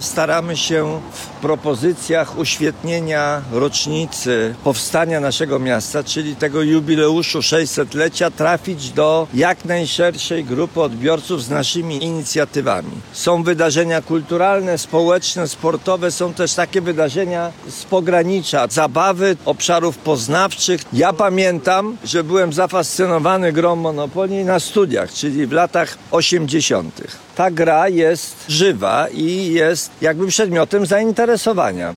Staramy się w propozycjach uświetnienia rocznicy powstania naszego miasta, czyli tego jubileuszu 600-lecia, trafić do jak najszerszej grupy odbiorców z naszymi inicjatywami. Są wydarzenia kulturalne, społeczne, sportowe, są też takie wydarzenia z pogranicza, zabawy, obszarów poznawczych. Ja pamiętam, że byłem zafascynowany grą Monopoly na studiach, czyli w latach 80. Ta gra jest żywa i jest jakby przedmiotem zainteresowania.